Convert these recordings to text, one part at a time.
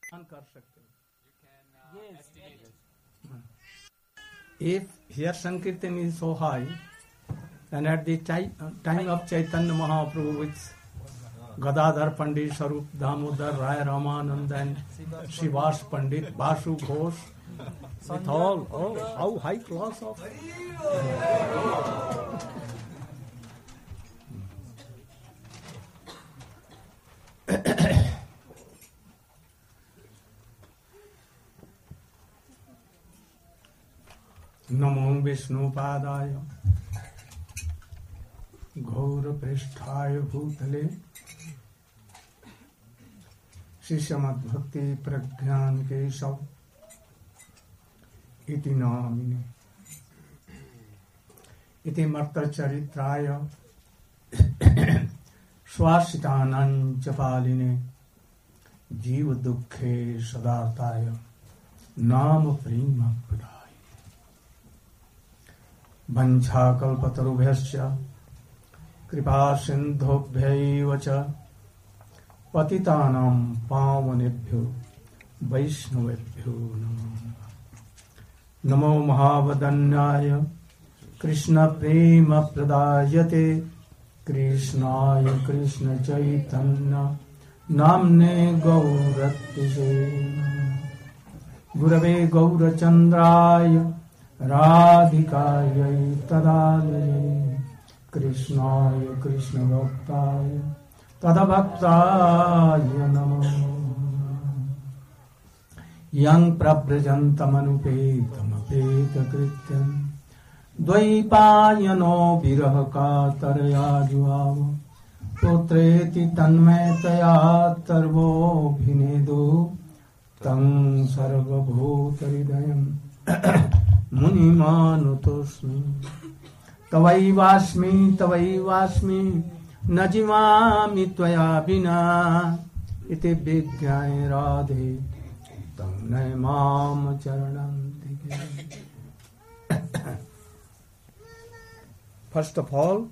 कर सकते हो. Yes. If here Sankirtan is so high, and at the time of Chaitanya Mahaprabhu with Gadadhar Pandit, Sarup Damodar, Rai Ramanand and Srivas Pandit, Basu Ghosh, with all, how high class of... Namo Vishnupadaya Gaura Pristhaya Bhutale Shishamad Bhakti Pragyan Keshav Iti Namine Iti Marta Charitraya Swasitanam Chapaline Jiva Dukhe Sadartaya Nama Prima Pradaya Vanchakalpatarubhyascha Kripa Sindhobhyaiva cha Patitanam Pavanebhyo Vaishnavebhyo Namo Mahavadanyaya Krishna Prema Pradayate Krishnaya Krishna Chaitanya Namne Gauratise Gurave Gaurachandraya Radhikaya Tadalaya Krishnaya Krishna Bhaktaya Tadabhaktaya Namo Yang Prabrajantamanupeta Krityam Dvaipayano Viraha Taraya Juvava Putreti Tanmetaya Tarvo Bhinedu Tang Sarvabhutaridayam Munimanutosmi Tavaivasmi Najimami Tvaya Bina Iti Vidyai Radhe Tam Naimam Charanantike. First of all,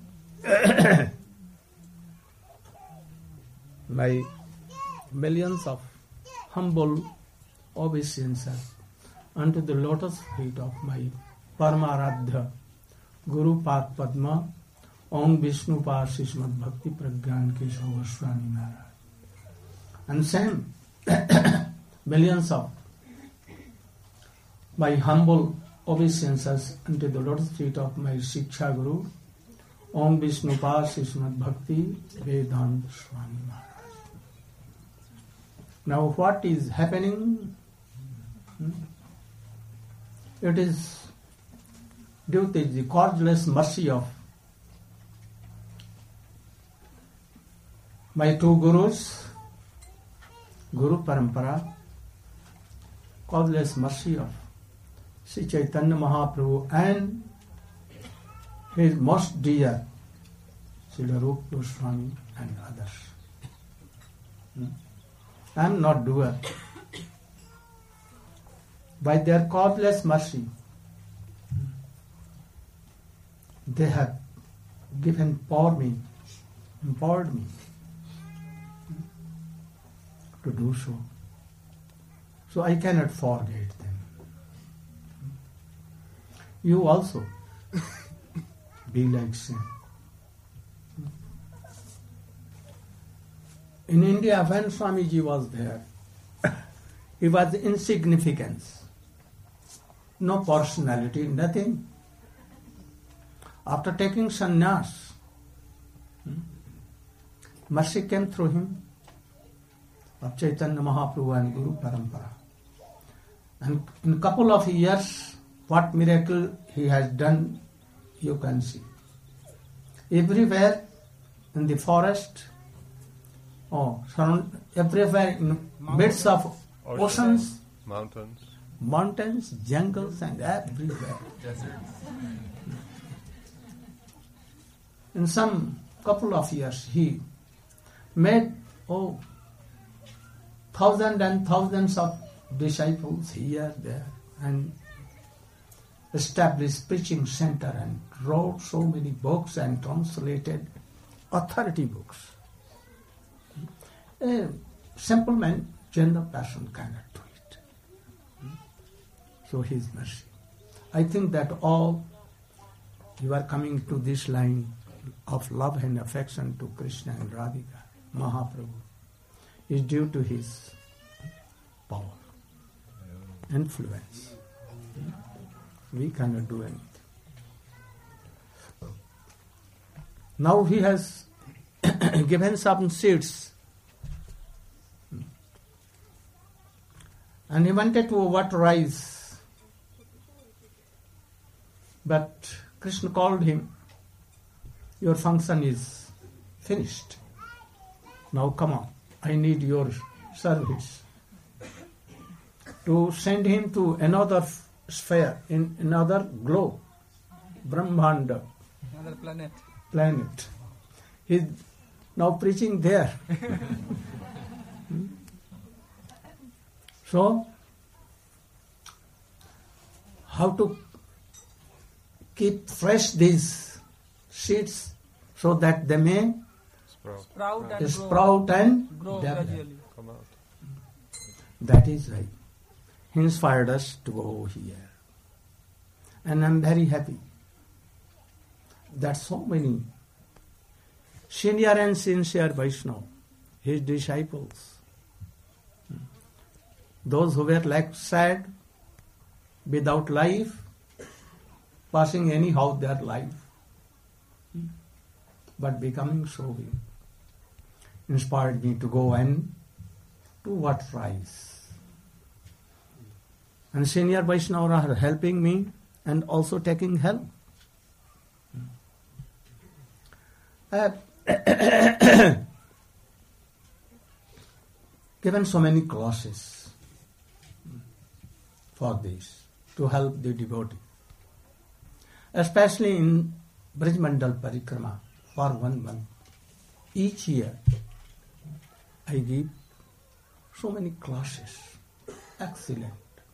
my millions of humble obeisances unto the lotus feet of my Paramaradhya Guru Pad Padma Om Vishnu Par Srimad Bhakti Pragyan Keshav Goswami Maharaj. And same millions of my humble obeisances unto the lotus feet of my Shiksha Guru Om Vishnu Par Srimad Bhakti Vedanta Swami Maharaj. Now what is happening? It is due to the causeless mercy of my two Gurus, Guru Parampara, causeless mercy of Sri Chaitanya Mahaprabhu and his most dear Srila Rupa Goswami and others. I am not doer. By their causeless mercy, they have empowered me to do so. So I cannot forget them. You also be like same. In India, when Swamiji was there, he was insignificant. No personality, nothing. After taking sannyas, mercy came through him of Chaitanya Mahaprabhu and Guru Parampara. And in a couple of years, what miracle he has done, you can see. Everywhere in the forest, everywhere in midst of oceans, mountains, jungles, and everywhere. In some couple of years, he made thousands and thousands of disciples here, there, and established preaching center and wrote so many books and translated authority books. A simple man Gender passion cannot do it. So His mercy. I think that all you are coming to this line of love and affection to Krishna and Radhika, Mahaprabhu, is due to His power, influence. We cannot do anything. Now He has given some seeds, and He wanted to water rice, but Krishna called him, your function is finished. Now come on, I need your service. To send him to another sphere, in another globe, Brahmanda. Another Planet. He's now preaching there. So, how to keep fresh these seeds so that they may sprout and grow develop. gradually. Come out. That is right. He inspired us to go here. And I'm very happy that so many senior and sincere Vaishnava, his disciples, those who were like sad, without life, passing anyhow their life, but becoming so, inspired me to go and to water rice. And senior Vaishnavas are helping me and also taking help. I have given so many classes for this, to help the devotee. Especially in Brijmandal Parikrama for 1 month. Each year I give so many classes. Excellent.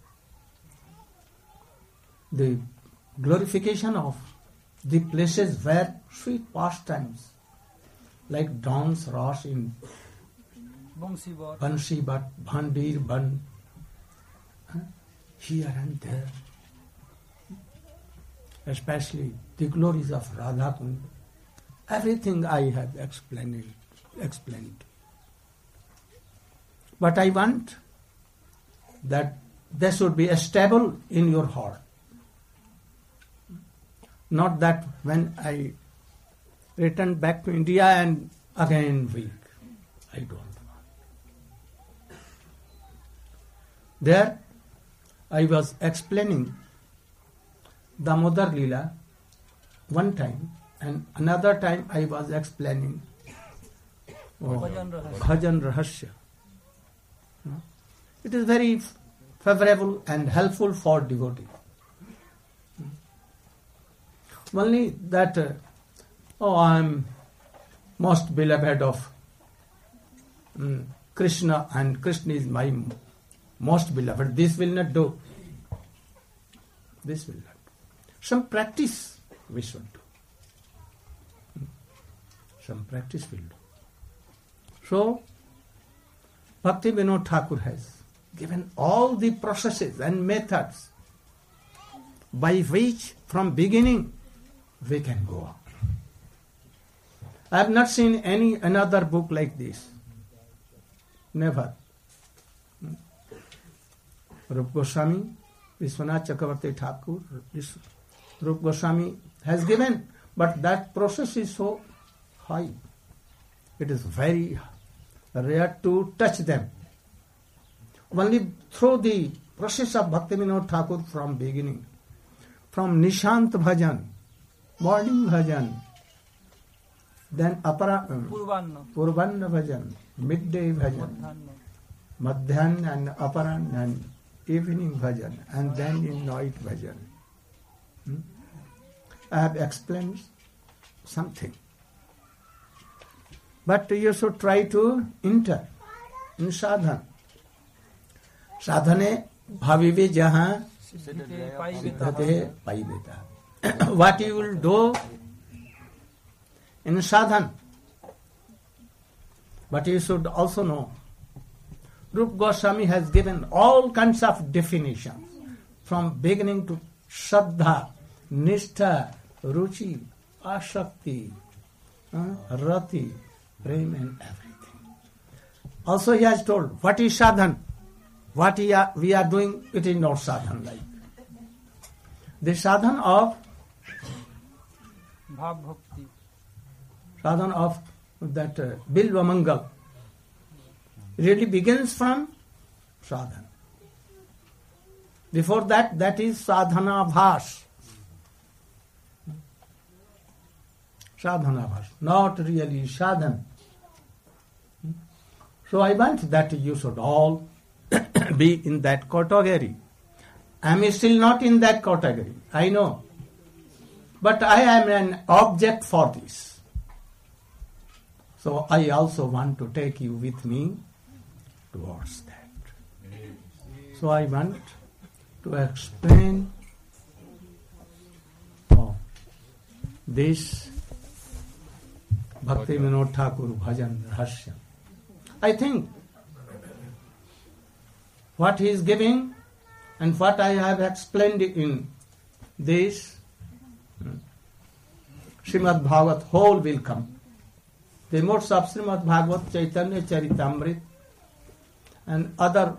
The glorification of the places where sweet pastimes like dance, ras in Bansi Bhat, Bhandir Ban, here and there. Especially the glories of Radha Kund. Everything I have explained. But I want that they should be stable in your heart. Not that when I return back to India and again weak. I don't want. There I was explaining Damodar Leela one time, and another time I was explaining Bhajan Rahasya. It is very favorable and helpful for devotee. Only that, I am most beloved of Krishna and Krishna is my most beloved. This will not do. This will not do. Some practice we should do. Some practice will do. So, Bhakti Vinod Thakur has given all the processes and methods by which from beginning we can go up. I have not seen any another book like this. Never. Rupa Goswami, Vishwanath Chakravarti Thakur, Rupa Goswami has given, but that process is so high. It is very rare to touch them. Only through the process of Bhakti Vinod Thakur from beginning, from Nishant Bhajan, morning bhajan, then Purvanna bhajan, midday bhajan, Madhyan and Aparan and evening bhajan, and then in night bhajan. I have explained something. But you should try to enter in sadhana. Sadhane bhavive jahan siddhate paiveta. What you will do in sadhana. But you should also know, Rupa Goswami has given all kinds of definitions, from beginning to Shraddha, Nishtha, Ruchi, Ashakti, Rati, Prem and everything. Also he has told, what is sadhan? What we are doing, it is not sadhan like. The sadhan of Bhav Bhakti. Sadhan of that Bilva Mangal really begins from sadhan. Before that, that is sadhana bhas. Sadhana bhas, not really sadhan. So I want that you should all be in that category. I am still not in that category, I know. But I am an object for this. So I also want to take you with me towards that. So I want to explain this Bhakti Vinod Thakur Bhajan Rahasya. I think what he is giving and what I have explained in this Srimad Bhagavat whole will come. The modes of Srimad Bhagavat, Chaitanya Charitamrita and other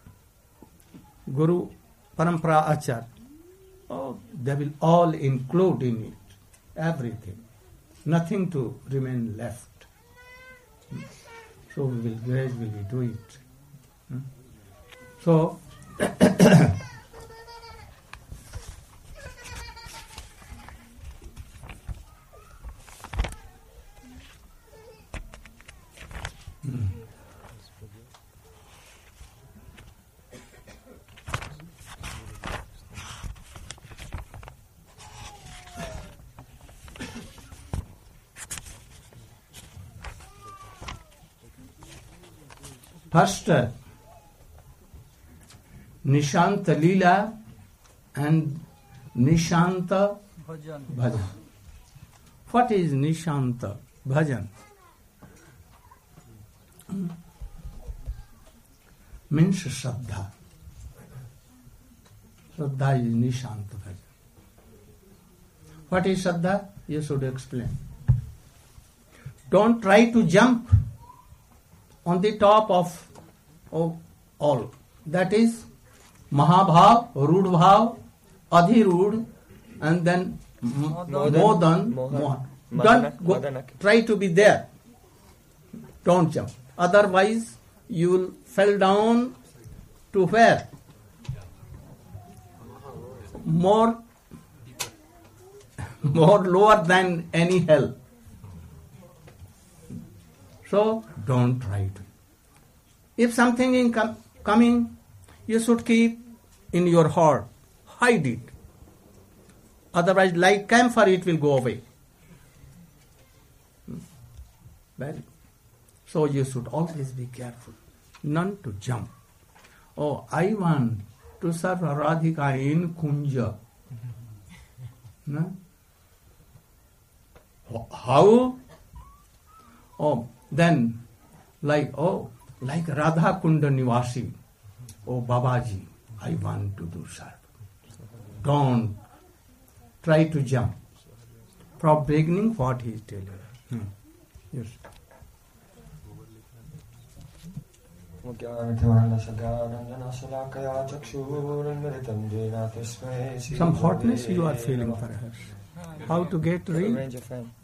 Guru Parampara Acharya, they will all include in it everything. Nothing to remain left. So we will gradually do it. So, first, Nishanta Leela and Nishanta Bhajan. What is Nishanta Bhajan? Means Shraddha. Shraddha is Nishanta Bhajan. What is Shraddha? You should explain. Don't try to jump on the top of all. That is Mahabhav, Rudbhav, Adhirud, and then Modan. Don't try to be there. Don't jump. Otherwise, you will fall down to where? More lower than any hell. So, don't try to. If something is coming, you should keep in your heart. Hide it. Otherwise, like camphor, it will go away. Well, so you should always be careful. None to jump. Oh, I want to serve Radhika in Kunja. No? How? Oh, then, like Radha Kunda Nivasi. Oh, Babaji, I want to do service. Don't try to jump. From beginning, what he is telling. Yes. Some hotness you are feeling perhaps. How to get rid?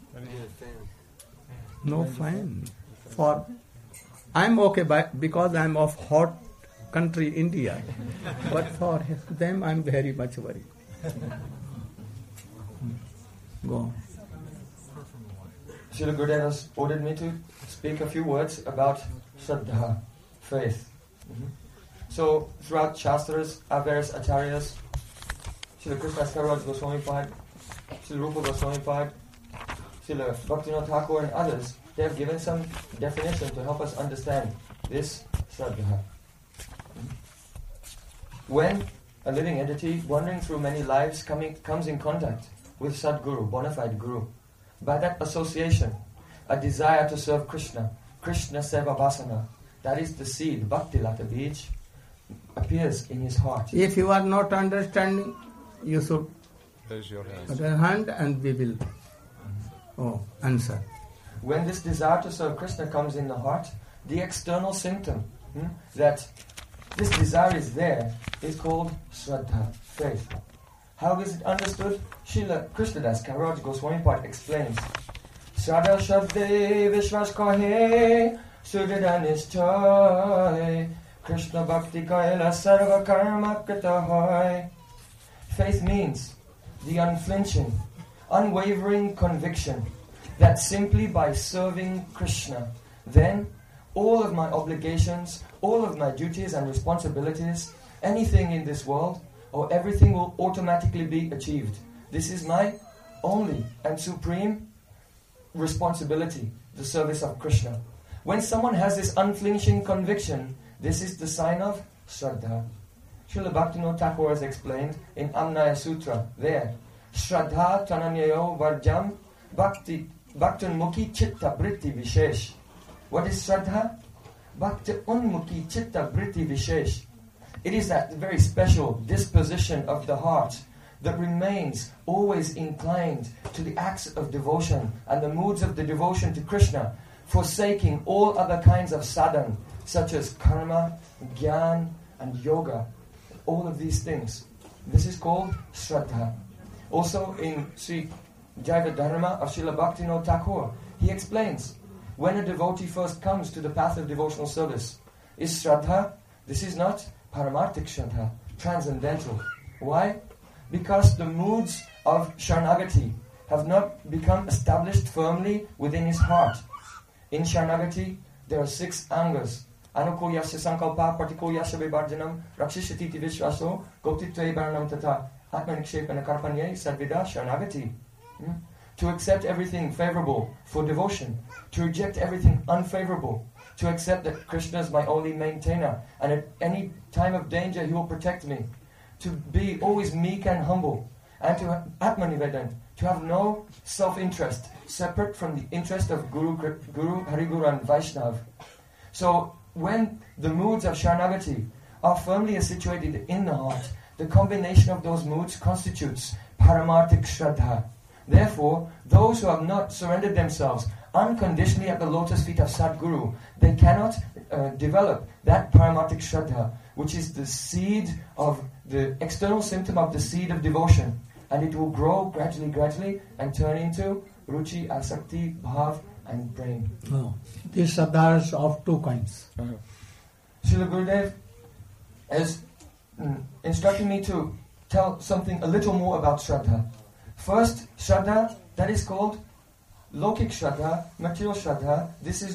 No fan. For I'm okay because I'm of hot country India, but for them I'm very much worried. Go. Srila Gurudev has ordered me to speak a few words about Shraddha, faith. So throughout Shastras, various acharyas, Srila Krishna Kaviraj Goswami Pad, Srila Rupa Goswami Pad, Srila Bhaktivinoda Thakur and others, they have given some definition to help us understand this Shraddha. When a living entity wandering through many lives comes in contact with Sadguru, bona fide Guru, by that association, a desire to serve Krishna, Krishna Seva Vasana, that is the seed, Bhakti Lata Bij, appears in his heart. If you are not understanding, you should Raise your hand. put your hand and we will answer. When this desire to serve Krishna comes in the heart, the external symptom that this desire is there is called Shraddha, faith. How is it understood? Srila Krishnadas Kaviraj Goswami Pat explains, Shraddha Shabde Vishwas Kahe Sudhida Nishchay Krishna Bhakti Kaila Sarva Karma Krita Hoy. Faith means the unflinching, unwavering conviction that simply by serving Krishna, then all of my obligations, all of my duties and responsibilities, anything in this world, or everything will automatically be achieved. This is my only and supreme responsibility, the service of Krishna. When someone has this unflinching conviction, this is the sign of Shraddha. Srila Bhaktivinoda Thakur has explained in Amnaya Sutra, there, Shraddha Tananyayo Varjam Bhakti Bhaktunmukhi Chitta Britti Vishesh. What is Shraddha? Bhakti Unmukhi Chitta Britti Vishesh. It is that very special disposition of the heart that remains always inclined to the acts of devotion and the moods of the devotion to Krishna, forsaking all other kinds of sadhana, such as karma, jnana, and yoga. All of these things. This is called Shraddha. Also in Sri Jaiva Dharma of Srila Bhaktivinoda Thakur, he explains, when a devotee first comes to the path of devotional service, is Shraddha, this is not Paramarthik Shraddha, transcendental. Why? Because the moods of Sharanagati have not become established firmly within his heart. In Sharanagati, there are 6 angas. Anukulyasya sankalpa partikulyasya vibharjanam rakshishati vishvaso goptitve baranam tata atmanikshepana karpanye sadvida Sharanagati. To accept everything favorable for devotion, to reject everything unfavorable, to accept that Krishna is my only maintainer and at any time of danger he will protect me, to be always meek and humble, and to Atmanivedan, to have no self-interest separate from the interest of Guru, Hariguru and Vaishnav. So when the moods of Sharanagati are firmly situated in the heart, the combination of those moods constitutes Paramarthik Shraddha. Therefore, those who have not surrendered themselves unconditionally at the lotus feet of Sadguru, they cannot develop that Paramarthik Shraddha, which is the seed of the external symptom of the seed of devotion. And it will grow gradually and turn into Ruchi, Asakti, Bhav and Prem. No. These Shraddhas of 2 kinds. Srila Gurudev is instructing me to tell something a little more about Shraddha. First, Shraddha, that is called Lokik Shraddha, material Shraddha. This is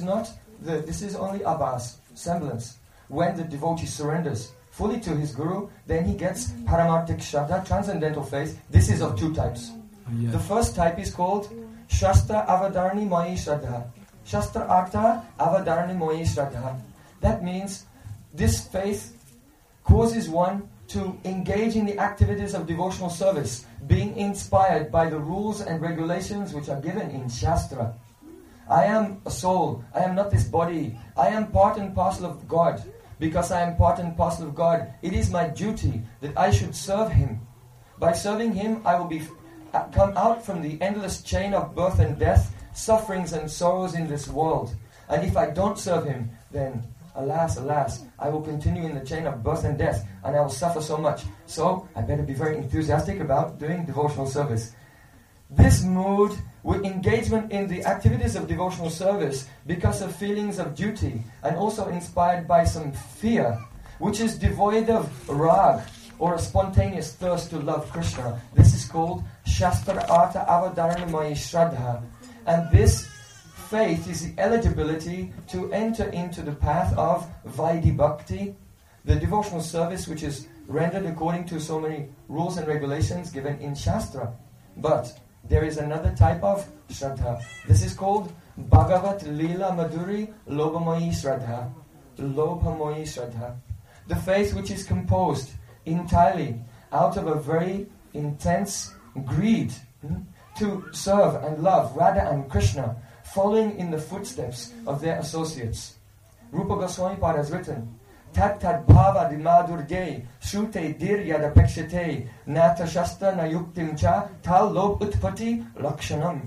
only Abhas, semblance. When the devotee surrenders fully to his Guru, then he gets Paramarthik Shraddha, transcendental faith. This is of 2 types. Yes. The first type is called Shastra Avadarani Moyi Shraddha. Shastra Artha Avadarani Moyi Shraddha. That means this faith causes one to engage in the activities of devotional service, being inspired by the rules and regulations which are given in Shastra. I am a soul, I am not this body, I am part and parcel of God. Because I am part and parcel of God, it is my duty that I should serve Him. By serving Him, I will come out from the endless chain of birth and death, sufferings and sorrows in this world. And if I don't serve Him, then alas, I will continue in the chain of birth and death, and I will suffer so much. So, I better be very enthusiastic about doing devotional service. This mood, with engagement in the activities of devotional service, because of feelings of duty, and also inspired by some fear, which is devoid of rag, or a spontaneous thirst to love Krishna. This is called Shastra Artha Avadarana Shraddha. And this faith is the eligibility to enter into the path of Vaidhi Bhakti, the devotional service which is rendered according to so many rules and regulations given in Shastra. But there is another type of Shraddha. This is called Bhagavat Leela Madhuri Lobhamoyi Shraddha. Lobhamoyi Shraddha. The faith which is composed entirely out of a very intense greed to serve and love Radha and Krishna, following in the footsteps of their associates. Rupa Goswami Pad has written, Tat tat bhava dimadurge, shrute diryad apekshate, nata shasta na yuktim cha, tal lob utpati lakshanam.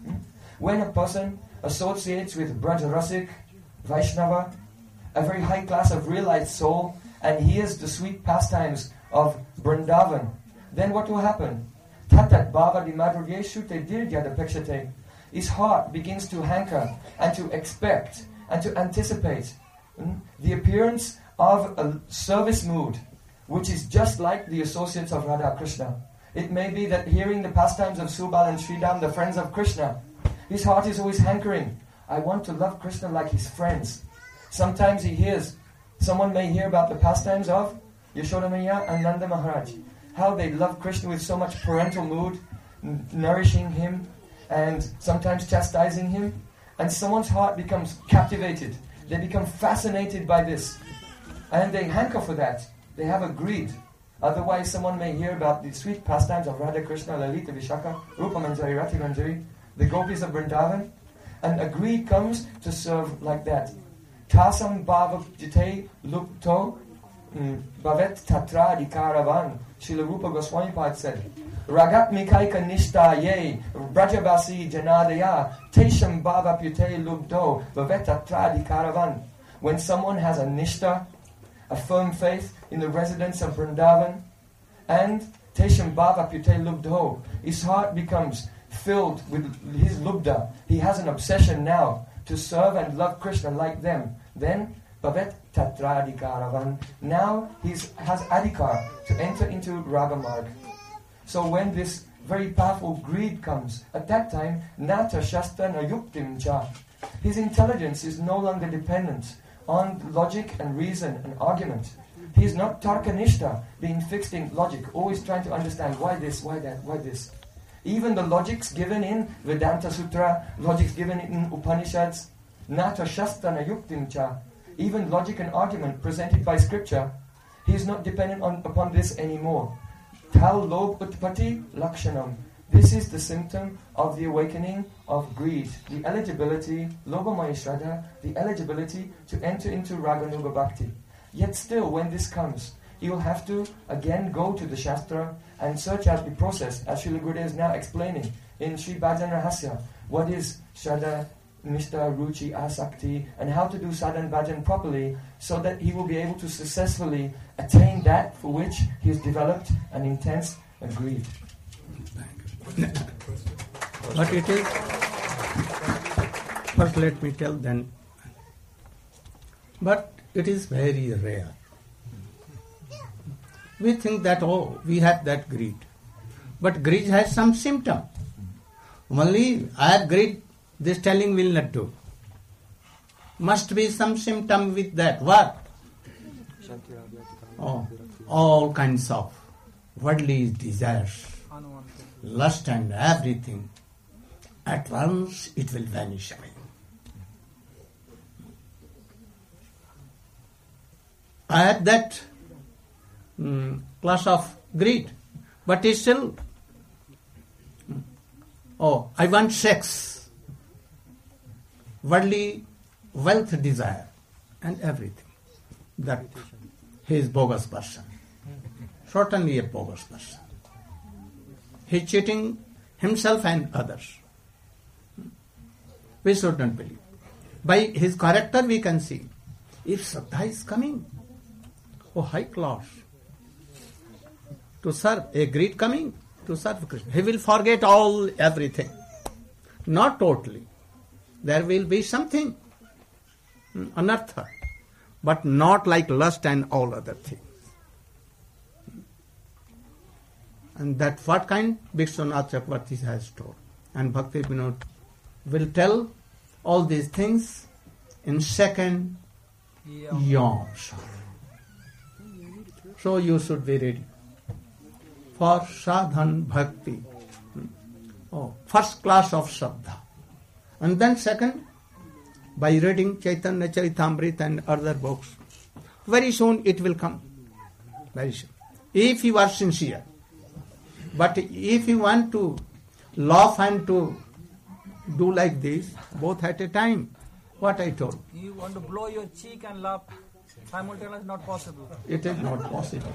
When a person associates with Brajarasik, Vaishnava, a very high class of realized soul, and hears the sweet pastimes of Vrindavan, then what will happen? Tat tat bhava dimadurge, shrute diryad apekshate. His heart begins to hanker and to expect and to anticipate the appearance of a service mood, which is just like the associates of Radha Krishna. It may be that hearing the pastimes of Subal and Sridham, the friends of Krishna, his heart is always hankering. I want to love Krishna like his friends. Sometimes someone may hear about the pastimes of Yashoda Maiya and Nanda Maharaj, how they love Krishna with so much parental mood, nourishing him and sometimes chastising him, and someone's heart becomes captivated. They become fascinated by this, and they hanker for that. They have a greed. Otherwise, someone may hear about the sweet pastimes of Radha Krishna, Lalita, Vishaka, Rupa Manjari, Rati Manjari, the gopis of Vrindavan, and a greed comes to serve like that. Tasam bhava jite lupto bhavet tatra adhikaravan. Srila Rupa Goswami Pad said, Ragat mikaika nishta ye brajabasi janadaya tesham bhava pyute lupto bhavet tatra adhikaravan. When someone has a nishta, a firm faith in the residence of Vrindavan, and Tesham Bhava Pyute Lubdho, his heart becomes filled with his lubda. He has an obsession now to serve and love Krishna like them. Then, Bhavet Tatra Adhikaravan, now he has adhikar to enter into Ragamarg. So when this very powerful greed comes, at that time, Nata Shasta Na Yuktim Cha, his intelligence is no longer dependent on logic and reason and argument. He is not tarkanishta, being fixed in logic, always trying to understand why this, why that, why this. Even the logics given in Vedanta Sutra, logics given in Upanishads, Nata Shasta Na Yuktim Cha, even logic and argument presented by scripture, he is not dependent upon this anymore. Tal lob utpati lakshanam. This is the symptom of the awakening of greed, the eligibility, lobamaya shraddha, the eligibility to enter into Raganuga Bhakti. Yet still, when this comes, he will have to again go to the Shastra and search out the process, as Srila Gurudev is now explaining in Sri Bhajan Rahasya, what is Shraddha, Nishta, Ruchi, Asakti, and how to do Sadhan Bhajan properly, so that he will be able to successfully attain that for which he has developed an intense greed. But it is, first let me tell then, but it is very rare. We think that, we have that greed. But greed has some symptom. Only I have greed, this telling will not do. Must be some symptom with that. What? All kinds of worldly desires, lust and everything. At once it will vanish away. I had that class of greed, but it's still, I want sex, worldly wealth desire, and everything. That he is bogus person. Certainly a bogus person. He is cheating himself and others. We should not believe. By his character we can see. If Shraddha is coming, high class, to serve, a greed coming to serve Krishna, he will forget everything. Not totally. There will be something, anartha, but not like lust and all other things. And that what kind? Vishwanath Chakravarti has told. And Bhakti Vinod will tell all these things in second yams. So you should be ready for sadhan bhakti. First class of Shraddha. And then second, by reading Chaitanya Charitamrita and other books. Very soon it will come. Very soon. If you are sincere. But if you want to laugh and to do like this, both at a time, What I told. You want to blow your cheek and laugh simultaneously, not possible. It is not possible.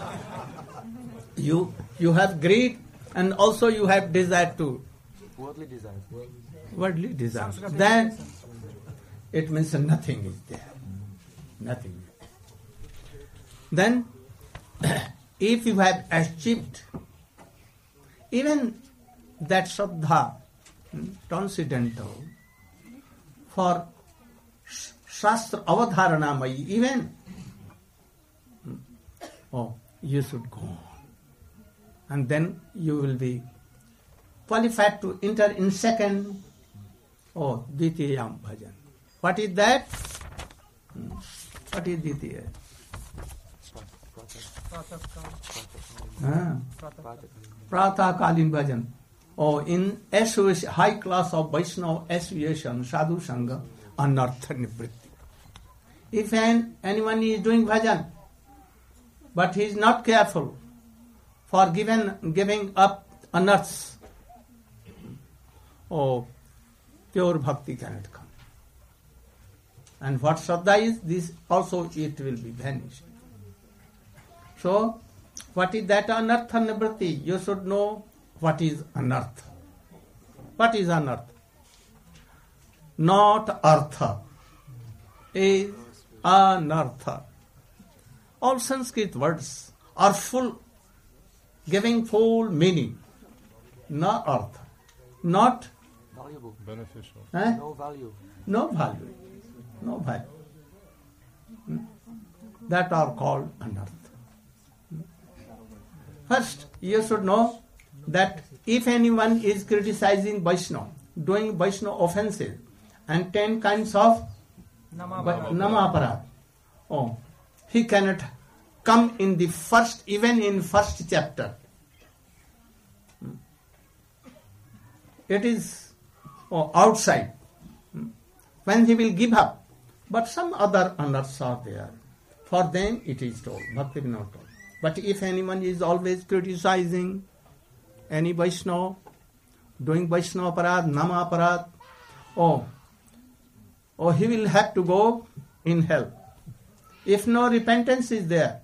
You have greed and also you have desire too. Worldly desires. Worldly desire. Then it means nothing is there. Nothing. Then if you have achieved even that Shraddha, transcendental, for Shastra Avadharanamayi, even, you should go on. And then you will be qualified to enter in second, Dvitiyam Bhajan. What is that? What is Dvitiya? Pratah Kalin Bhajan. In high class of Vaishnava association, Sadhu Sangha, Anartha Nivritti. If anyone is doing bhajan, but he is not careful for giving up anarthas, pure bhakti cannot come. And what Shraddha is, this also it will be vanished. So, what is that anartha nivritti? You should know what is anartha. What is anartha? Not artha. Is anartha. All Sanskrit words are full, giving full meaning. Not artha. Not valuable. Beneficial. No value. No value. No value. That are called anartha. First, you should know that if anyone is criticizing Vaishnava, doing Vaishnava offenses, and 10 kinds of Namaparad, he cannot come in the first, even in first chapter. It is outside. When he will give up. But some other anarthas are there. For them it is told, Bhakti Vinod told. But if anyone is always criticizing any Vaishnava, doing Vaishnava Parad, Nama Parad, he will have to go in hell. If no repentance is there,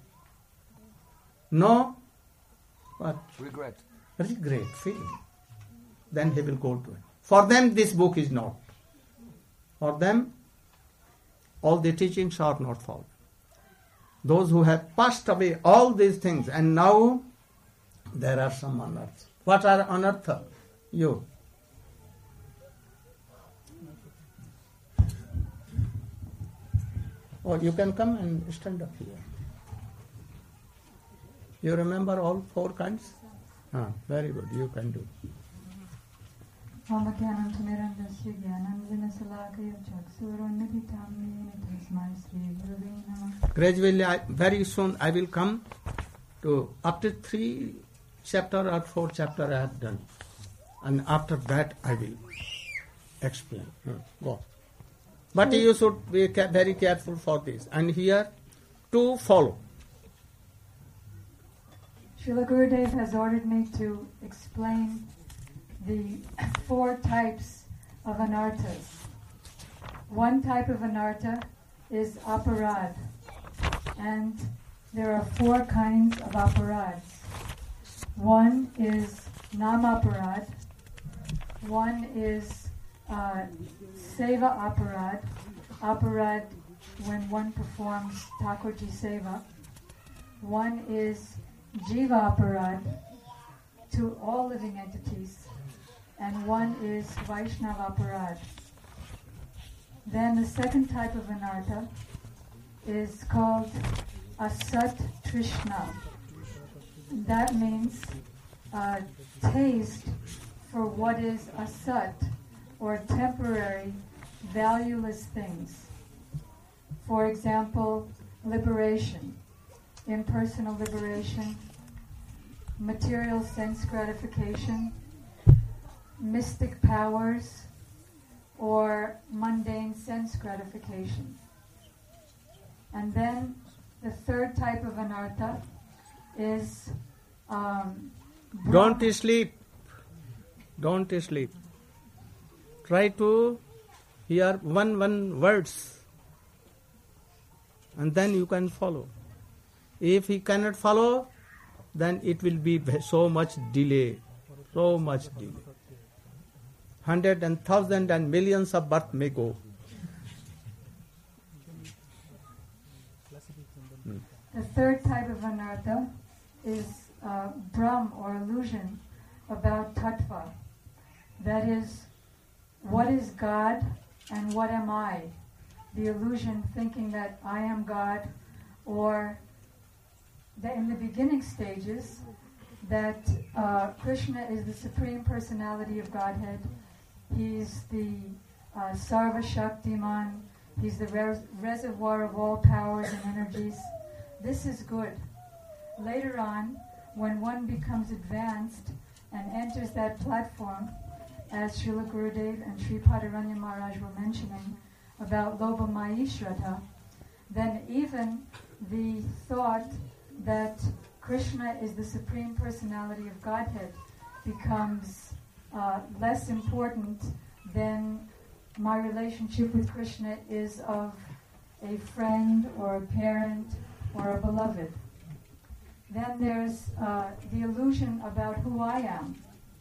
no regret feeling, then he will go to it. For them this book is not. For them all the teachings are not followed. Those who have passed away all these things, and now there are some anarthas. What are anartha? You. You can come and stand up here. You remember all 4 kinds? Very good, you can do. Gradually, very soon I will come to, after 3 chapter or 4 chapter I have done. And after that I will explain. Go. But you should be very careful for this. And here, to follow. Srila Gurudev has ordered me to explain the 4 types of anarthas. One type of anartha is aparad, and there are 4 kinds of aparads. One is namaparad, one is seva aparad when one performs Thakurji seva. One is jiva aparad, to all living entities, and one is Vaishnava aparad. Then the second type of anartha is called asat trishna. That means taste for what is asat, or temporary, valueless things. For example, liberation, impersonal liberation, material sense gratification, mystic powers, or mundane sense gratification. And then the third type of anartha is Don't sleep. Don't sleep. Try to hear one words, and then you can follow. If he cannot follow, then it will be so much delay. 100 and 1,000 and millions of births may go. The third type of anartha is Brahm or illusion about tattva. That is, what is God and what am I? The illusion thinking that I am God, or that in the beginning stages that Krishna is the Supreme Personality of Godhead. He's the Sarva Shaktiman. He's the reservoir of all powers and energies. This is good. Later on, when one becomes advanced and enters that platform, as Srila Gurudev and Sri Padaranya Maharaj were mentioning about Lobha Mayi Shraddha, then even the thought that Krishna is the Supreme Personality of Godhead becomes less important than my relationship with Krishna is of a friend or a parent or a beloved. Then there's the illusion about who I am,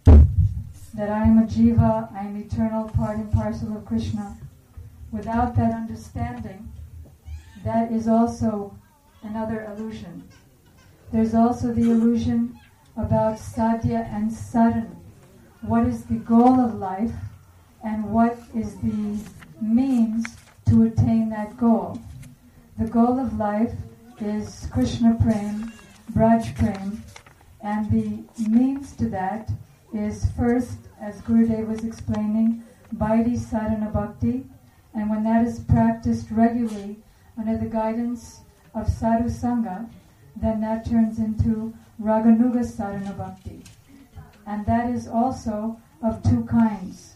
that I am a jiva, I am eternal, part and parcel of Krishna. Without that understanding, that is also another illusion. There's also the illusion about sadhya and sadhana. What is the goal of life and what is the means to attain that goal? The goal of life is Krishna Prem, Braj Prem, and the means to that is first, as Gurudev was explaining, Vaidhi Sadhana Bhakti, and when that is practiced regularly under the guidance of Sadhu Sangha, then that turns into Raganuga Sadhana Bhakti. And that is also of two kinds.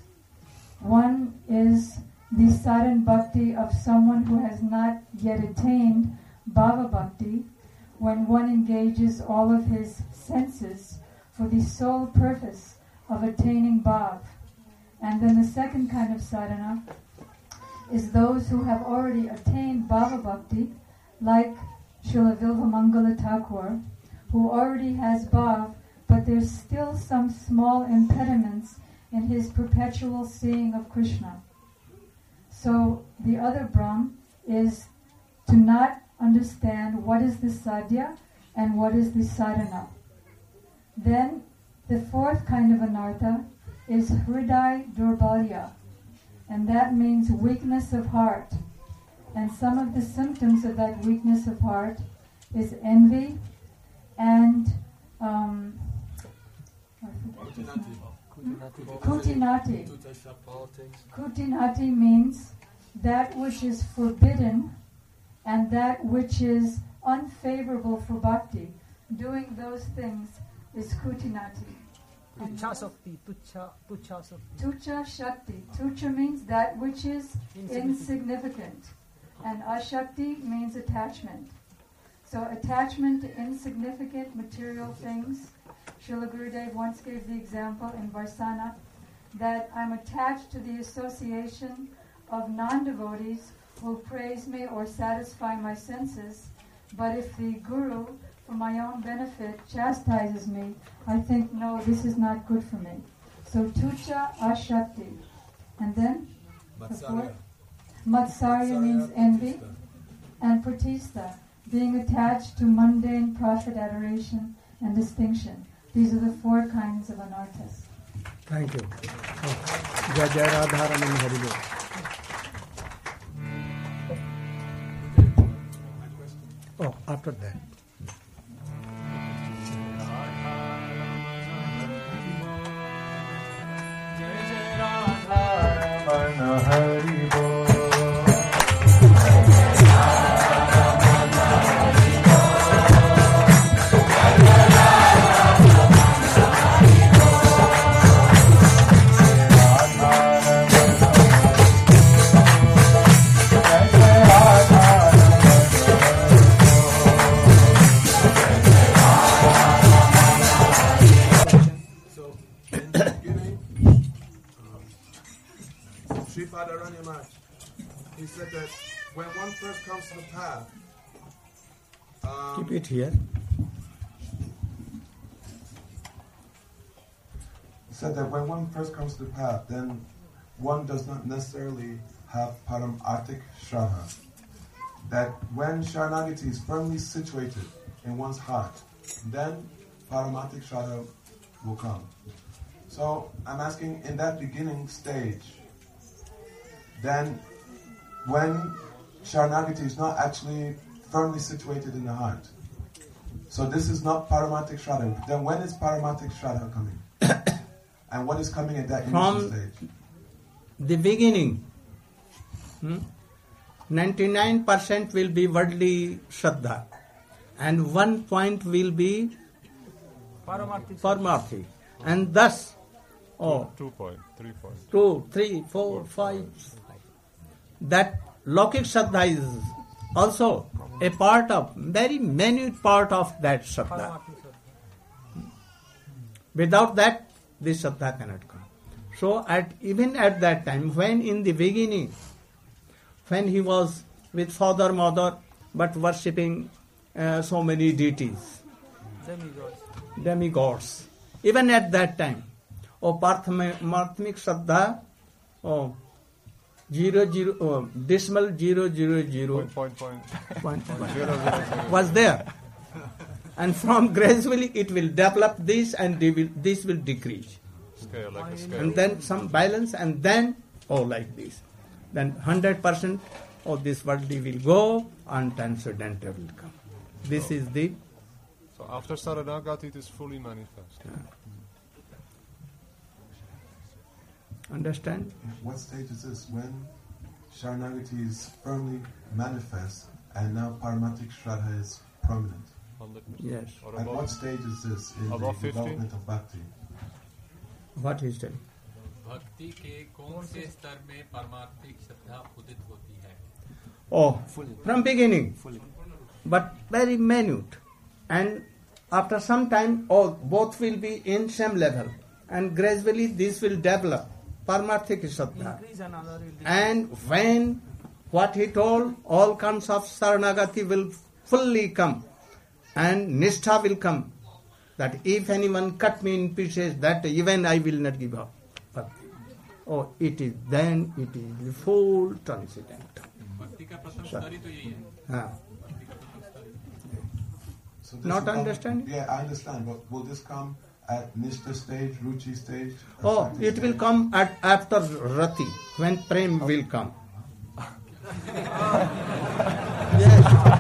One is the sadhana bhakti of someone who has not yet attained bhava bhakti, when one engages all of his senses for the sole purpose of attaining bhav. And then the second kind of sadhana is those who have already attained bhava bhakti, like Srila Vilvamangala Thakur, who already has bhav, but there's still some small impediments in his perpetual seeing of Krishna. So the other Brahm is to not understand what is the sadhya and what is the sadhana. Then the fourth kind of anartha is hriday durbalya, and that means weakness of heart. And some of the symptoms of that weakness of heart is envy and kutinati. Kutinati means that which is forbidden and that which is unfavorable for bhakti. Doing those things is kutinati. Tucha Shakti, Tucha Shakti. Tucha Shakti. Tucha means that which is insignificant. And Ashakti means attachment. So attachment to insignificant material things. Srila Gurudev once gave the example in Varsana that I'm attached to the association of non-devotees who praise me or satisfy my senses, but if the Guru, for my own benefit, chastises me, I think, no, this is not good for me. So Tucha Ashakti. And then? Matsarya means envy, and Pratista, being attached to mundane profit, adoration, and distinction. These are the four kinds of anarthas. Thank you. Jai Jai Radharamani Haribol. Oh, after that. Chaitanya Maharaj. He said that when one first comes to the path, Keep it here. he said that when one first comes to the path, then one does not necessarily have param artik shraddha. That when Sharanagati is firmly situated in one's heart, then paramatik shraddha will come. So I'm asking, in that beginning stage, then when Sharanagati is not actually firmly situated in the heart, so this is not paramatik shraddha, then when is paramatik shraddha coming? And what is coming at that initial stage? The beginning, 99% will be worldly Shraddha, and 1 point will be Paramarthi. And thus, 2 point, 3 point. 2, 3, 4, 5, that Lokik Shraddha is also a part of, very minute part of that Shraddha. Without that, this Shraddha cannot come. So even at that time, when in the beginning, when he was with father, mother, but worshipping so many deities, demigods, even at that time, Parthamik Shraddha, decimal 000 was there. And from gradually it will develop this and this will decrease. Scale, like a scale. And then some balance, and then like this. Then 100% of this worldly will go and transcendental will come. This is the... So after Saranagati it is fully manifest. Understand? What stage is this? When Sharanagati is firmly manifest and now Paramatik Shraddha is prominent? 100%. Yes. Or At above, what stage is this in the above 50? development of Bhakti? What is telling? भक्ति के कौन से स्तर में परमार्थिक श्रद्धा उदित होती है? From beginning, but very minute, and after some time, both will be in same level, and gradually this will develop Paramarthik Shraddha. And when what he told, all kinds of Saranagati will fully come, and Nishtha will come, that if anyone cut me in pieces, that even I will not give up. It is the full transcendental. भक्ति का प्रथम स्तर ही तो यही है. So this Not will come- understanding? Yeah, I understand, but will this come at Nishtha stage, Ruchi stage? It will come after Rati, when Prem will come. Yes.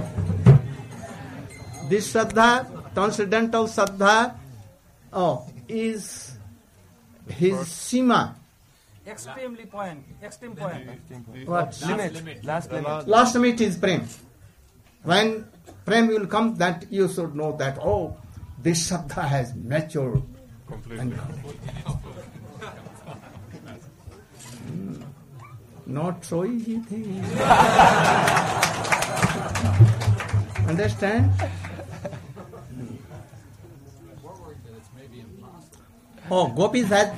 This Shraddha, transcendental Shraddha, is his Sima. Extreme point. What? Last limit. Last limit is Prem. When Prem will come, that you should know that, this Shraddha has matured. completely. Not so easy thing. Understand? Gopis had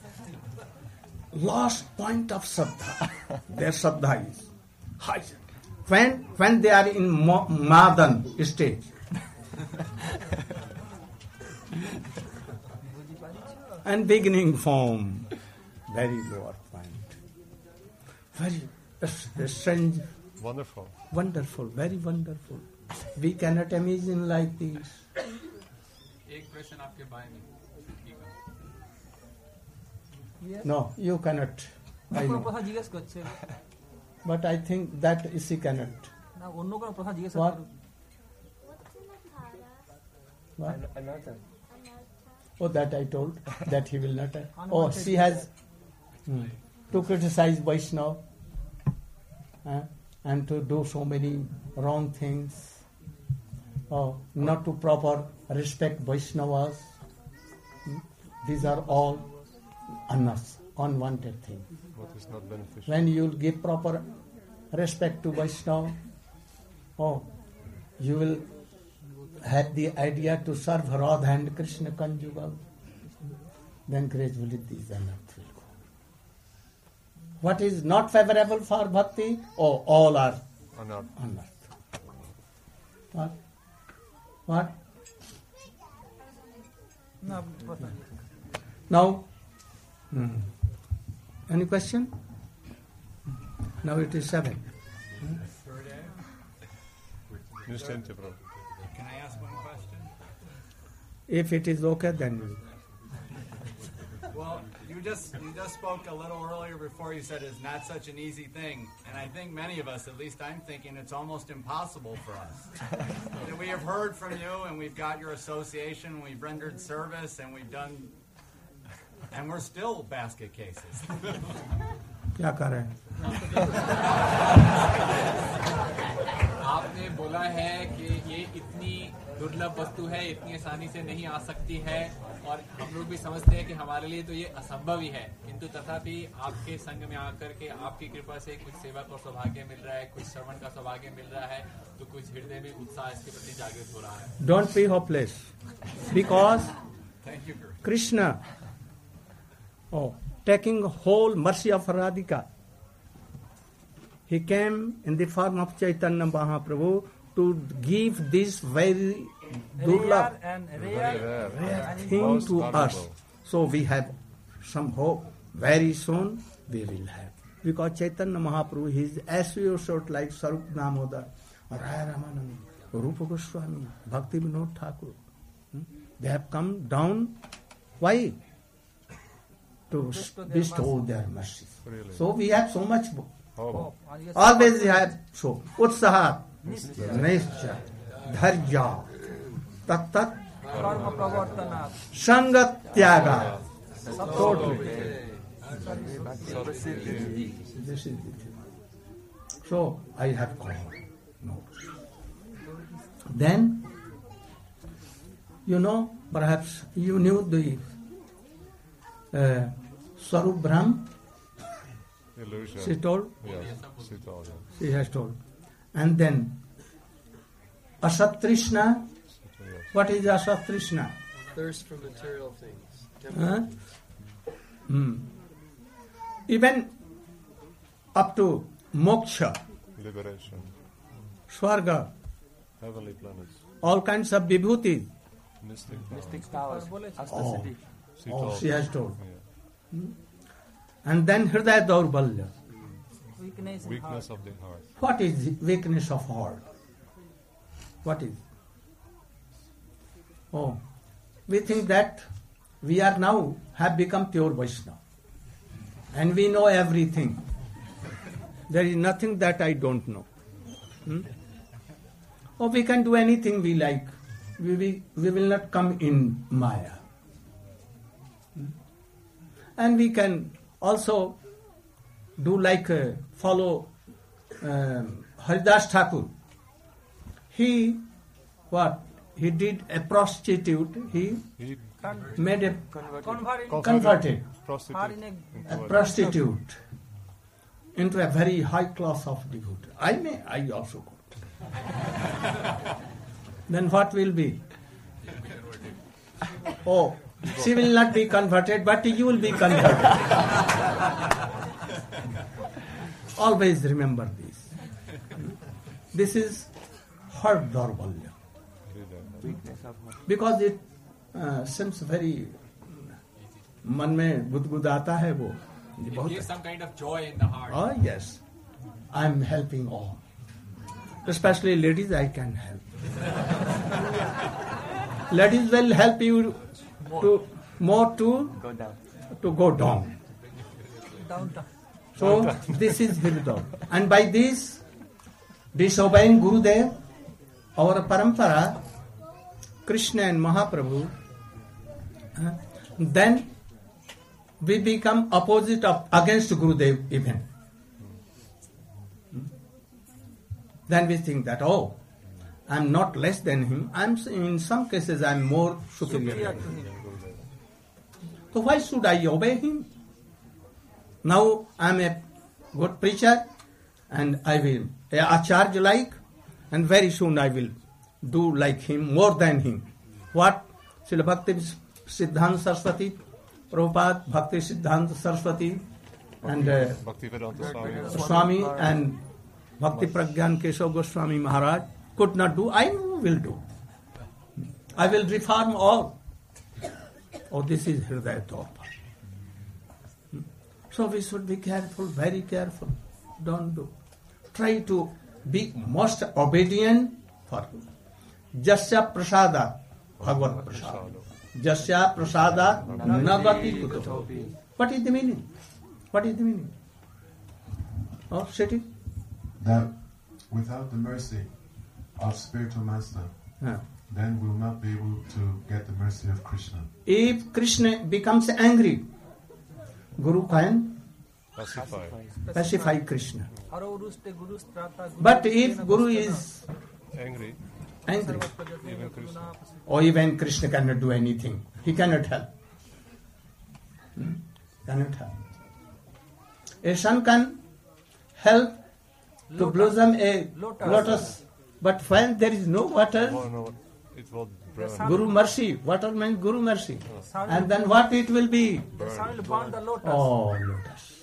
last point of Shraddha. Their Shraddha is high. When they are in Madan stage. And beginning form, very lower point. Very strange, Wonderful. wonderful, very wonderful. We cannot imagine like this. एक प्रश्न आपके बाएं में. No, you cannot. I know. But I think that she cannot. What? What? That I told, that he will not. She has to criticize Vaishnava and to do so many wrong things. Not to proper respect Vaishnavas. These are all unwanted things. What is not beneficial. When you give proper respect to Vaishnava, you will have the idea to serve Radha and Krishna conjugal. Then gradually these unearths will What is not favorable for bhakti? Oh, all are Anartha. anartha. What? No, Now, any question? Now it is 7. Nishchinte, bro. Can I ask one question? If it is okay, then we. Well, you just spoke a little earlier before you said it's not such an easy thing, and I think many of us, at least I'm thinking, it's almost impossible for us. And we have heard from you, and we've got your association, we've rendered service, and we've done, and we're still basket cases. क्या कर रहे हैं? आपने बोला है कि ये इतनी दुर्लभ वस्तु है, इतनी आसानी से नहीं आ सकती है, और हम लोग भी समझते हैं कि हमारे लिए तो ये असंभव ही है, किंतु तथापि आपके संग में आकर के आपकी कृपा से कुछ सेवा का सौभाग्य मिल रहा है, कुछ श्रवण का सौभाग्य मिल रहा है, तो कुछ हृदय में उत्साह इसके प्रति जागृत हो रहा है. Don't be hopeless, because Krishna, taking whole mercy of Radhika, he came in the form of Chaitanya Mahaprabhu to give this very durlabh rare thing Most to valuable. us. So we have some hope. Very soon we will have. Because Chaitanya Mahaprabhu, he is associated like Sarup Damodar, Raya Ramananda, Rupa Goswami, Bhakti Vinod Thakur. They have come down. Why? To bestow their mercy. Really? So we have so much hope. Oh. Always we have so Utsaha, Nishcha, Dharya, Tat कर्म प्रवर्तनात् Sangat Tyaga. Totally. This is it. So I have called. No. Then, perhaps you knew the Swarup Brahm, Illusion. she told, Yes, she told. she has told. And then Asat Trishna. Yes. What is Asat Trishna? Thirst for material things. Huh? Even up to moksha, Liberation. swarga, Heavenly planets. all kinds of vibhutis. Mystic. powers. Oh, She told. she has told. Yeah. And then Hridaya Daurbalya. weakness in Weakness heart. of the heart. What is the weakness of heart? What is? Oh, we think that we are now have become pure Vaishnava. And we know everything. There is nothing that I don't know. Oh, we can do anything we like. We will not come in Maya. And we can also do like follow Haridas Thakur. He did a prostitute. He made a converted Prostitute. a prostitute into a very high class of devotee. I also could. Then what will be? Oh, she will not be converted, but you will be converted. Always remember this. This is her Daurbalya. Because it seems very मन में गुदगुदाता है वो ये It बहुत gives some kind of joy in the heart. Oh yes, I am helping all, especially ladies. I can help. Ladies will help you to go down. So this is Hridaya, and by this disobeying Gurudev, our parampara, Krishna and Mahaprabhu, then we become opposite of against Gurudev even. Then we think that, oh, I am not less than him. In some cases I am more superior than him. So why should I obey him? Now I am a good preacher and I will charge like, and very soon I will do like him, more than him. What? Srila Bhakti Siddhanta Saraswati, Prabhupada, Bhakti Siddhanta Saraswati, and Bhaktivedanta Swami and Bhakti Pragyan Keshav Goswami Maharaj could not do. I will do. I will reform all. Oh, this is Hridaya Torpa. So we should be careful, very careful. Don't do. Try to be most obedient for Guru. Jasya prasada, Bhagavad prasada. Jasya prasada nagati kutopi. What is the meaning? What is the meaning? Oh, Seti? That without the mercy of spiritual master, then we will not be able to get the mercy of Krishna. If Krishna becomes angry, Guru can pacify Krishna. But if Guru is angry, or even Krishna cannot do anything, he cannot help. Cannot help. A son can help to blossom a lotus, but when there is no water, Guru mercy. Water means Guru mercy. And then what it will be? Oh, lotus.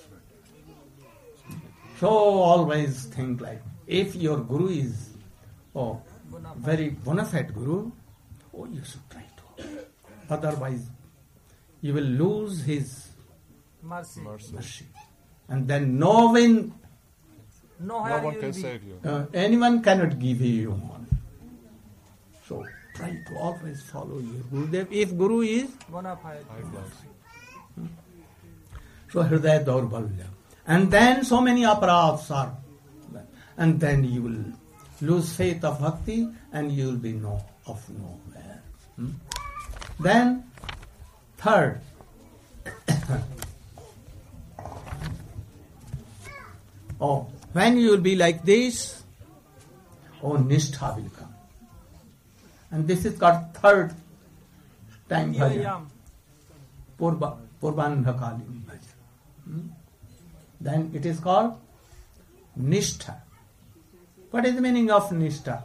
So always think like, if your Guru is very bona fide Guru, you should try to. Otherwise, you will lose his mercy. And then no one can save you. Anyone cannot give you money. So try to always follow your Gurudev. If Guru is bona fide. So Hridaya Daurbalya. And then so many aparadhs are. And then you will lose faith of bhakti and you will be of nowhere. Then third, when you will be like this, Nishtha will come. And this is called third time bhajan. Purvandhakalini bhajan. Then it is called Nishtha. What is the meaning of Nishtha?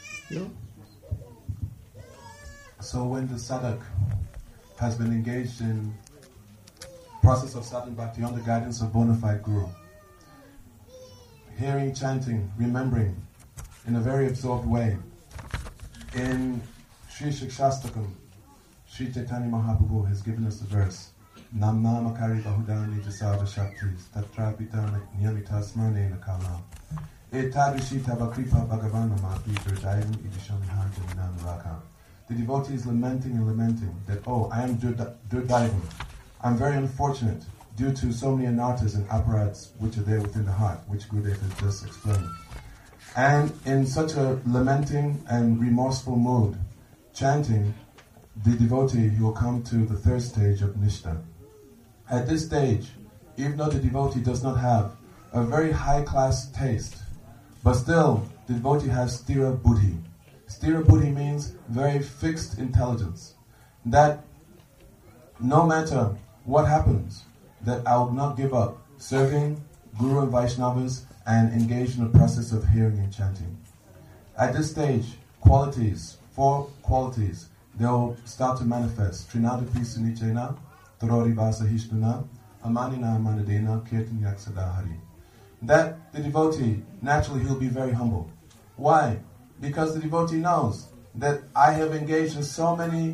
So when the sadhak has been engaged in process of sadhana bhakti under guidance of bona fide Guru, hearing, chanting, remembering in a very absorbed way, in Sri Shikshastakam, Sri Chaitanya Mahaprabhu has given us the verse, Nam Namakari Bahudani Jasava Shaktis, Tatrapita Niyamita Smrane Nakala. Etadrishi Tabakripa Bhagavana Mati Durdayan Idishamihan Jaminanuraka. The devotee is lamenting and lamenting that, I am Durdayan. I'm very unfortunate due to so many anarthas and apparatus which are there within the heart, which Gurudev has just explained. And in such a lamenting and remorseful mood, chanting, the devotee will come to the third stage of Nishtha. At this stage, even though the devotee does not have a very high-class taste, but still the devotee has sthira buddhi. Sthira buddhi means very fixed intelligence. That no matter what happens, that I will not give up serving Guru and Vaishnavas and engage in the process of hearing and chanting. At this stage, four qualities, they will start to manifest. Trinadapi sunichena, Tarori Vasa Hishnuna, Amanina Manadena, Kirtan Yaksadahari. That the devotee, naturally he'll be very humble. Why? Because the devotee knows that I have engaged in so many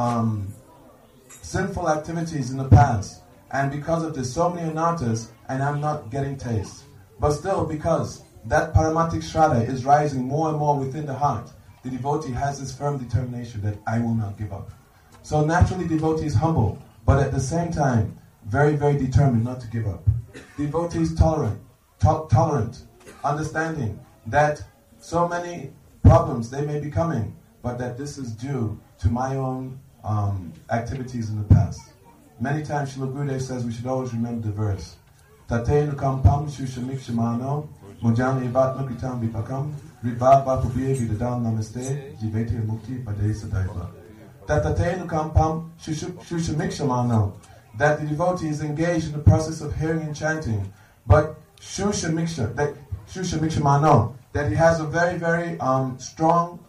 sinful activities in the past, and because of this, so many anarthas, and I'm not getting taste. But still, because that paramatik shraddha is rising more and more within the heart, the devotee has this firm determination that I will not give up. So naturally, the devotee is humble, but at the same time, very, very determined not to give up. The devotee is tolerant, understanding that so many problems, they may be coming, but that this is due to my own activities in the past. Many times Srila Gurudev says we should always remember the verse. Tate nukampam shushamikshimano mujani vatma kritam vipakam ribhava pubiye vidadam namaste jivete mukti pade sadaiva. That tate nukampam shushamikshimano, that the devotee is engaged in the process of hearing and chanting, but shushamikshimano, that he has a very, very strong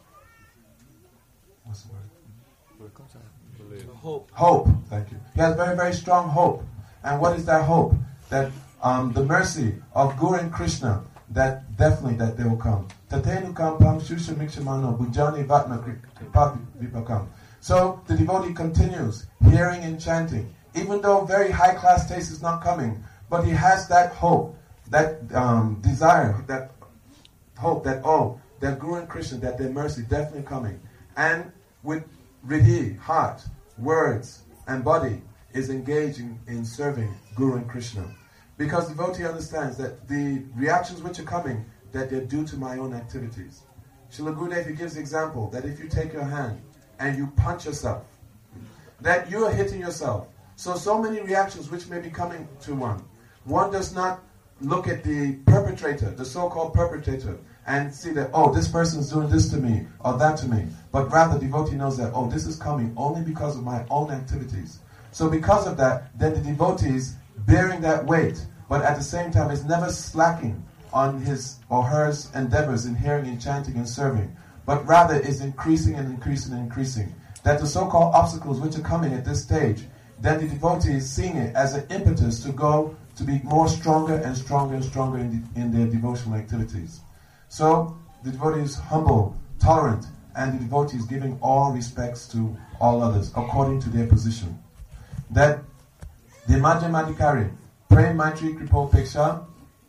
hope. Thank you. He has very, very strong hope. And what is that hope? That the mercy of Guru and Krishna, that definitely that they will come. Tatenu kampam shusha mikshamano bujani vatna vipakam. So the devotee continues hearing and chanting, even though very high class taste is not coming, but he has that hope, that desire, that hope that that Guru and Krishna, that their mercy definitely coming, and with Riddhi, heart, words, and body is engaging in serving Guru and Krishna. Because the devotee understands that the reactions which are coming, that they're due to my own activities. Srila Gurudev, he gives the example that if you take your hand and you punch yourself, that you are hitting yourself. So many reactions which may be coming to one. One does not look at the perpetrator, the so-called perpetrator, and see that, oh, this person is doing this to me or that to me. But rather, the devotee knows that, oh, this is coming only because of my own activities. So because of that, then the devotee is bearing that weight, but at the same time is never slacking on his or her endeavors in hearing and chanting and serving, but rather is increasing and increasing and increasing. That the so-called obstacles which are coming at this stage, then the devotee is seeing it as an impetus to go to be more stronger and stronger and stronger in their devotional activities. So the devotee is humble, tolerant, and the devotee is giving all respects to all others according to their position. That the Madhyamadikari, Prem Maitri Kripopeksha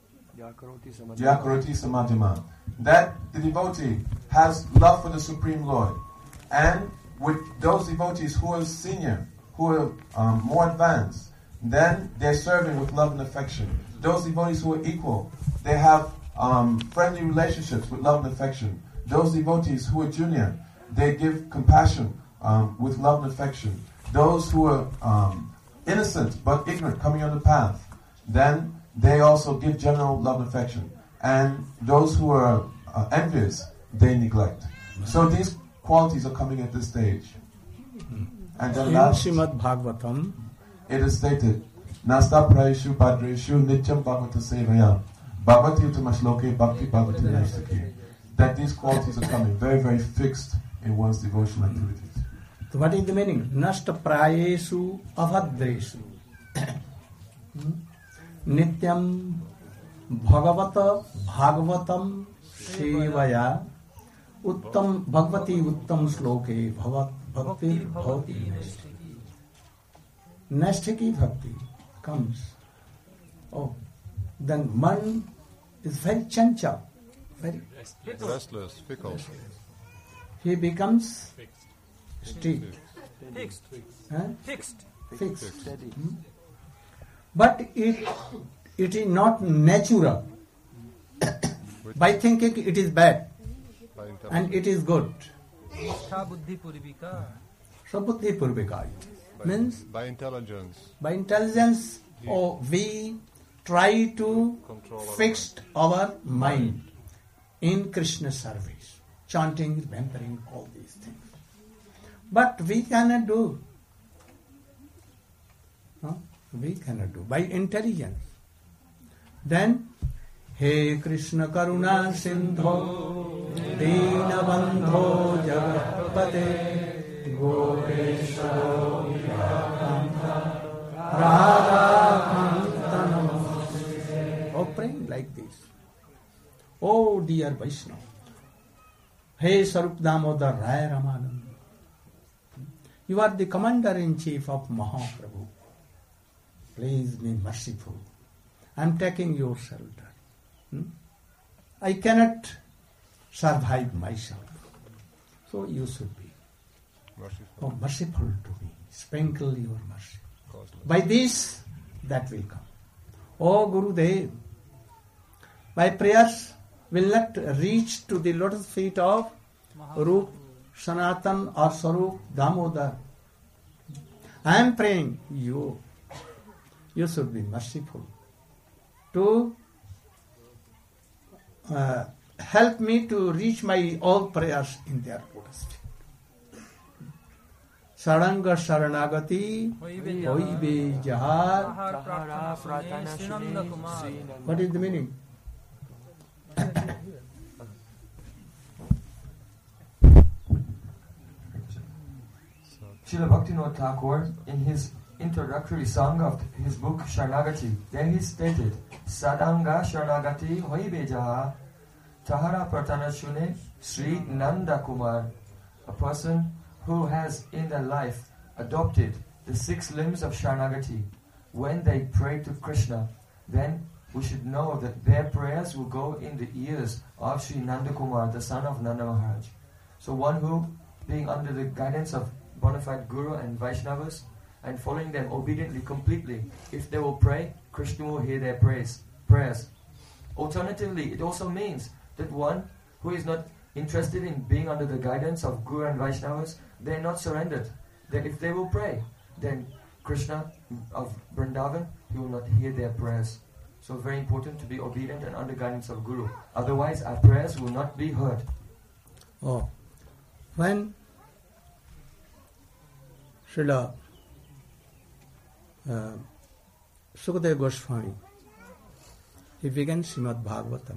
Jakaroti Samajama, that the devotee has love for the Supreme Lord, and with those devotees who are senior, who are more advanced, then they're serving with love and affection. Those devotees who are equal, they have friendly relationships with love and affection. Those devotees who are junior, they give compassion with love and affection. Those who are innocent but ignorant, coming on the path, then they also give general love and affection. And those who are envious, they neglect. So these qualities are coming at this stage. And then last, Srimad Bhagavatam, it is stated, Nasta Praishu Padreshu Nityam Bhagavata Sevaya Bhagavati Utamashloke Bhakti Bhagavati Nastaki. That these qualities are coming very, very fixed in one's devotional activities. So what is the meaning? Nasta Prayesu Avadreshu Nityam Bhagavata Bhagavatam Sevaya Uttam Bhagavati Uttam Shloke Bhakti Bhavati Nastaki. Nastaki Bhakti comes. Oh, then man is very chanchal, very restless, fickle. He becomes stiff. Fixed. Huh? Fixed. Fixed. But it is not natural. By thinking it is bad and it is good. So buddhi purvika means by intelligence. By intelligence, we try to fix our mind in Krishna service, chanting, remembering all these things. But we cannot do. No? We cannot do by intelligence. Then, He Krishna Karuna Sindho Dina Bandho Jagatpate Gopeshwaro Vihakanta Radha Namaste. Oh, praying like this. Oh, dear Vaishnava. Hey Sarup Damodar Rai Ramananda. You are the commander-in-chief of Mahaprabhu. Please be merciful. I am taking your shelter. I cannot survive myself. So you should be merciful to me. Sprinkle your mercy. By this, that will come. Oh Gurudev, my prayers will not reach to the lotus feet of Rup, Sanatan or Sarup Damodar. I am praying you should be merciful to help me to reach my all prayers in their lotus feet. Saranga Saranagati Hoibe Jahar. What is the meaning? Srila Bhaktivinoda Thakur, in his introductory song of his book Sharanagati, there he stated, Sadanga Sharanagati hoibe jaha tahara pratana shune Sri Nanda Kumar. A person who has in their life adopted the 6 limbs of Sharanagati, when they pray to Krishna, then we should know that their prayers will go in the ears of Sri Nanda Kumar, the son of Nanda Maharaj. So one who, being under the guidance of bona fide Guru and Vaishnavas, and following them obediently completely, if they will pray, Krishna will hear their prayers. Alternatively, it also means that one who is not interested in being under the guidance of Guru and Vaishnavas, they are not surrendered. That if they will pray, then Krishna of Vrindavan, he will not hear their prayers. So very important to be obedient and under guidance of Guru. Otherwise, our prayers will not be heard. Oh, when Srila Sukadeva Goswami, he began Srimad Bhagavatam,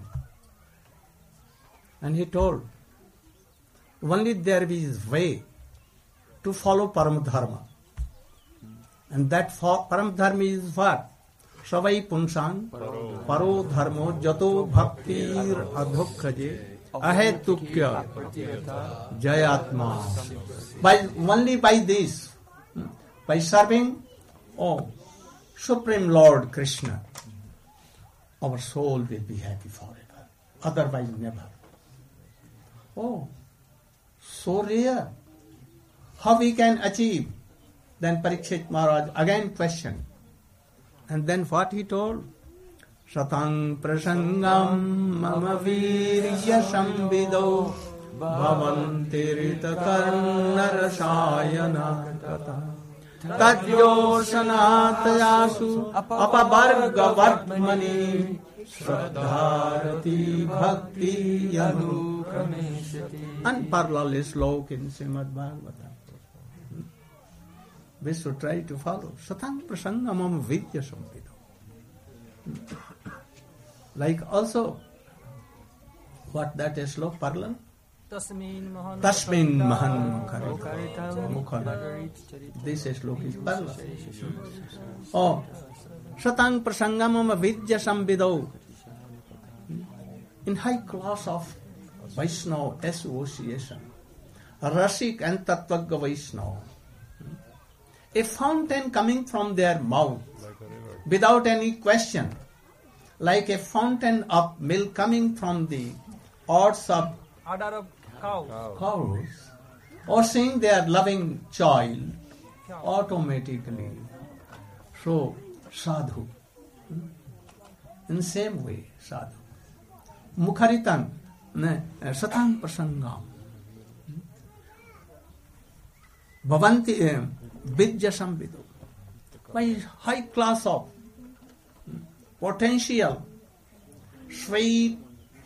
and he told, only there is way to follow Paramadharma, and that Paramadharma is what? Savai Punsang Paro Dharmo Jato Bhaktir Adhokhaje Ahetukya Jayatma. Only by this, by serving Supreme Lord Krishna, our soul will be happy forever. Otherwise never. Oh, so rare. How we can achieve? Then Parikshit Maharaj again questioned. And then what he told? Satang prasangam mama virya samvido bhavantirita karnarasayana kata tajyosanatayasu apavarga vartmani Shraddharati bhakti yanukrameshati. Unparalleled slok in Srimad Bhagavatam. We should try to follow. Satang prasangamam vidya samvido. Like also, what that is slok parallel? Tasmin mahan mukharita. This slok is parallel. Oh, Satang prasangamam vidya samvido. In high class of Vaishnava association, Rasik and Tattvagga Vaishnava, a fountain coming from their mouth without any question, like a fountain of milk coming from the odds of cows, or seeing their loving child automatically. So, sadhu. In the same way, sadhu. Mukharitan, satang prasangam. Bhavanti vidya samvido. By high class of potential sweet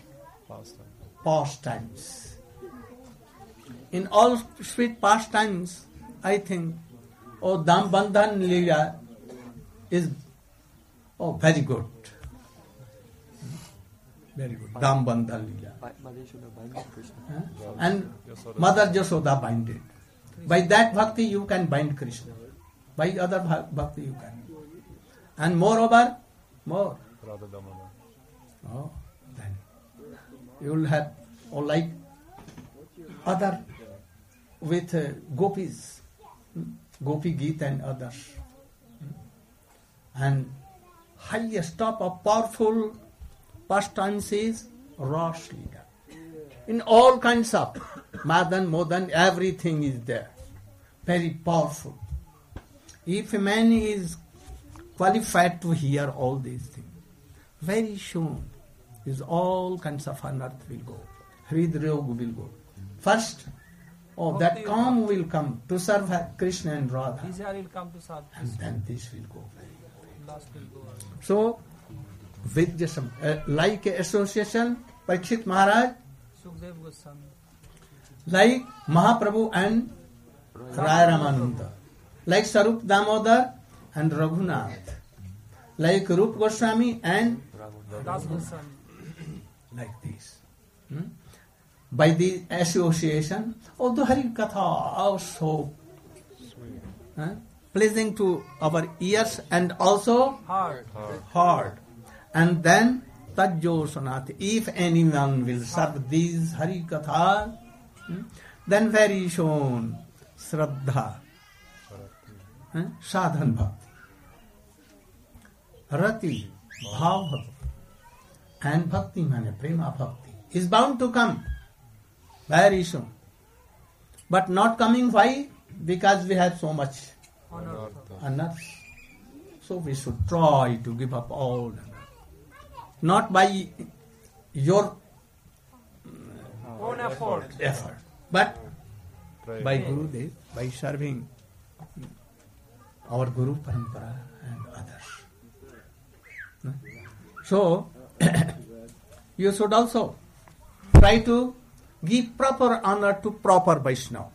pastimes. In all sweet pastimes, I think, Dambandhan Leela is very good. Very good. Dambandhan Leela. And Mother Jasoda binded. By that bhakti you can bind Krishna. By other bhakti you can. And moreover, then you will have, like other with gopis, Gopi Geet and others. And highest top of powerful pastimes is Ras Leela. In all kinds of Madan, Modan, everything is there. Very powerful. If a man is qualified to hear all these things, very soon his all kinds of unearth will go. Hridrog will go. First, that calm will come to serve Krishna and Radha. And then this will go very well. So, Vidyasam, like a association, Parikshit Maharaj, like Mahaprabhu and Raya Ramananda, like Sarup Damodar and Raghunath, like Rup Goswami and Das Goswami, like this. By the association of the Hari Katha, so pleasing to our ears and also Heart. heart. And then Tajjo Sanati. If anyone will serve these Hari Katha, then very soon Shraddha, Sadhan Bhakti, Rati, Bhav Bhakti, and Bhakti Mane Prema Bhakti is bound to come very soon. But not coming, why? Because we have so much anartha. So we should try to give up all anartha. Not by your Own effort. but by Gurudev, by serving our Guru Parampara and others. So, you should also try to give proper honor to proper Vaishnava.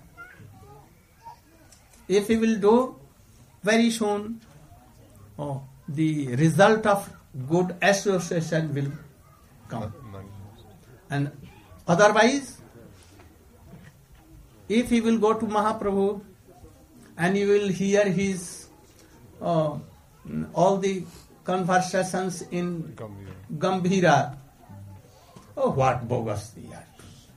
If you will do, very soon, the result of good association will come. And otherwise, if you will go to Mahaprabhu and you will hear his all the conversations in Gambhira, what bogus they are.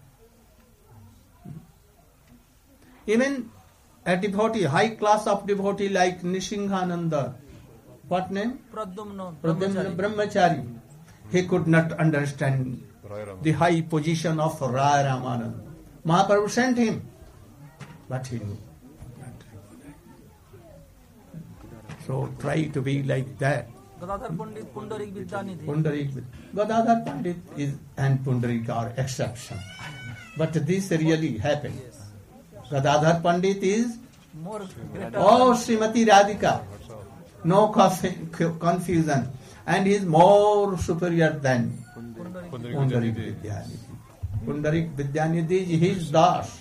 Even a devotee, high class of devotee like Nrsimhananda, what name? Pradyumna Brahmachari. He could not understand the high position of Raya Ramananda. Mahaprabhu sent him, but he knew. So try to be like that. Gadadhar Pandit, Pundarik Vidyanidhi. Gadadhar Pandit and Pundarik are exception. But this really happened. Gadadhar Pandit is Srimati Radhika. No confusion. And he is more superior than Pundarik Vidyanidhi. Pundarik Vidyanidhi is his Das.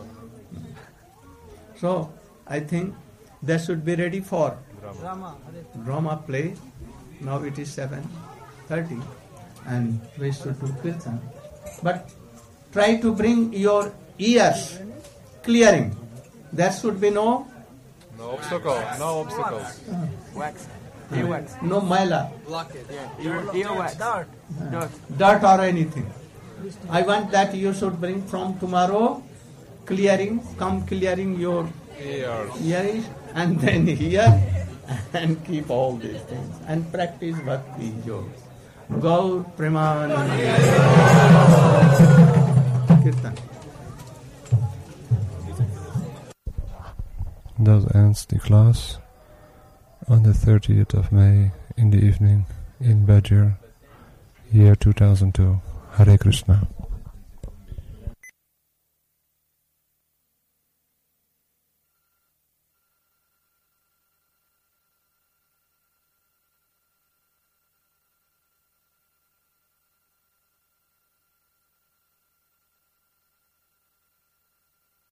So, I think they should be ready for drama play. Now it is 7:30 and we should do Kirtan. But try to bring your ears clearing. There should be no obstacles. Wax. No mila. Block it, yeah. Earwax. Dirt or anything. I want that you should bring from tomorrow clearing your ears and then here and keep all these things and practice Bhakti Yoga. Gaur Premanand. Kirtan. That ends the class on the 30th of May in the evening in Bajir, year 2002. Hare Krishna.